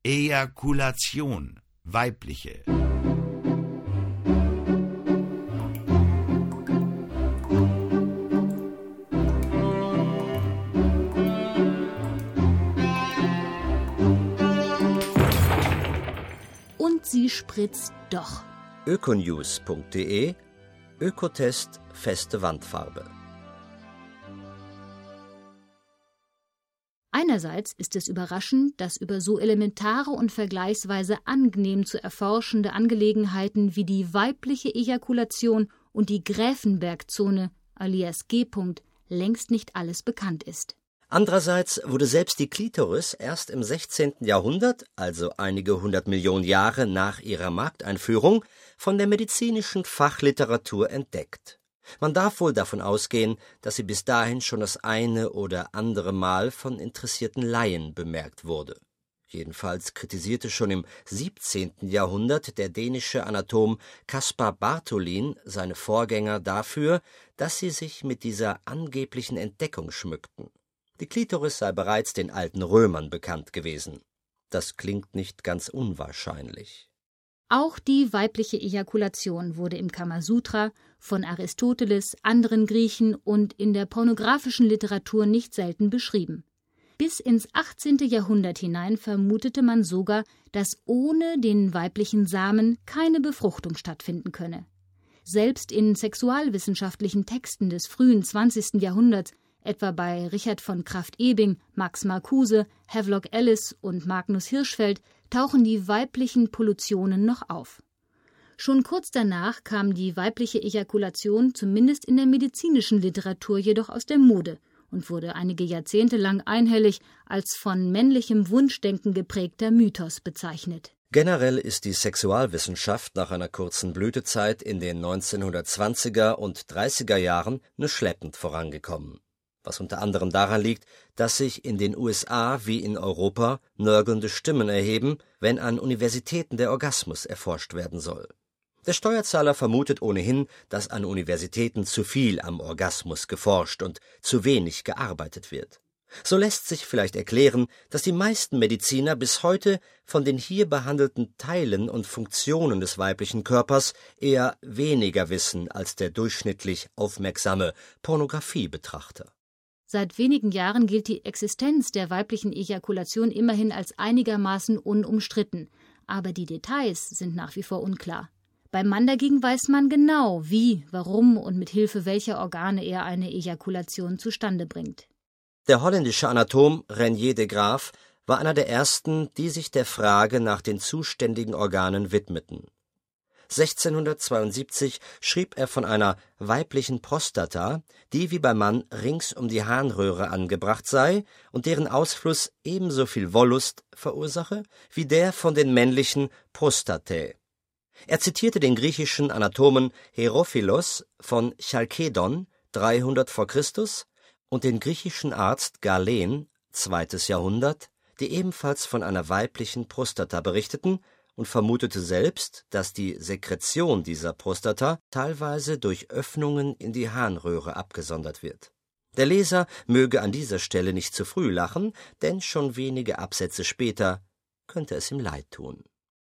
Ejakulation, weibliche. Und sie spritzt doch. ökonews.de Ökotest feste Wandfarbe. Einerseits ist es überraschend, dass über so elementare und vergleichsweise angenehm zu erforschende Angelegenheiten wie die weibliche Ejakulation und die Gräfenbergzone alias G-Punkt längst nicht alles bekannt ist. Andererseits wurde selbst die Klitoris erst im 16. Jahrhundert, also einige 100 Millionen Jahre nach ihrer Markteinführung, von der medizinischen Fachliteratur entdeckt. Man darf wohl davon ausgehen, dass sie bis dahin schon das eine oder andere Mal von interessierten Laien bemerkt wurde. Jedenfalls kritisierte schon im 17. Jahrhundert der dänische Anatom Caspar Bartholin seine Vorgänger dafür, dass sie sich mit dieser angeblichen Entdeckung schmückten. Die Klitoris sei bereits den alten Römern bekannt gewesen. Das klingt nicht ganz unwahrscheinlich. Auch die weibliche Ejakulation wurde im Kamasutra von Aristoteles, anderen Griechen und in der pornografischen Literatur nicht selten beschrieben. Bis ins 18. Jahrhundert hinein vermutete man sogar, dass ohne den weiblichen Samen keine Befruchtung stattfinden könne. Selbst in sexualwissenschaftlichen Texten des frühen 20. Jahrhunderts, etwa bei Richard von Krafft-Ebing, Max Marcuse, Havelock Ellis und Magnus Hirschfeld, tauchen die weiblichen Pollutionen noch auf. Schon kurz danach kam die weibliche Ejakulation zumindest in der medizinischen Literatur jedoch aus der Mode und wurde einige Jahrzehnte lang einhellig als von männlichem Wunschdenken geprägter Mythos bezeichnet. Generell ist die Sexualwissenschaft nach einer kurzen Blütezeit in den 1920er und 30er Jahren nur schleppend vorangekommen. Was unter anderem daran liegt, dass sich in den USA wie in Europa nörgelnde Stimmen erheben, wenn an Universitäten der Orgasmus erforscht werden soll. Der Steuerzahler vermutet ohnehin, dass an Universitäten zu viel am Orgasmus geforscht und zu wenig gearbeitet wird. So lässt sich vielleicht erklären, dass die meisten Mediziner bis heute von den hier behandelten Teilen und Funktionen des weiblichen Körpers eher weniger wissen als der durchschnittlich aufmerksame Pornografiebetrachter. Seit wenigen Jahren gilt die Existenz der weiblichen Ejakulation immerhin als einigermaßen unumstritten, aber die Details sind nach wie vor unklar. Beim Mann dagegen weiß man genau, wie, warum und mit Hilfe welcher Organe er eine Ejakulation zustande bringt. Der holländische Anatom Renier de Graaf war einer der ersten, die sich der Frage nach den zuständigen Organen widmeten. 1672 schrieb er von einer weiblichen Prostata, die wie beim Mann rings um die Harnröhre angebracht sei und deren Ausfluss ebenso viel Wollust verursache wie der von den männlichen Prostatae. Er zitierte den griechischen Anatomen Herophilos von Chalkedon 300 v. Chr. und den griechischen Arzt Galen 2. Jahrhundert, die ebenfalls von einer weiblichen Prostata berichteten, und vermutete selbst, dass die Sekretion dieser Prostata teilweise durch Öffnungen in die Harnröhre abgesondert wird. Der Leser möge an dieser Stelle nicht zu früh lachen, denn schon wenige Absätze später könnte es ihm leid tun.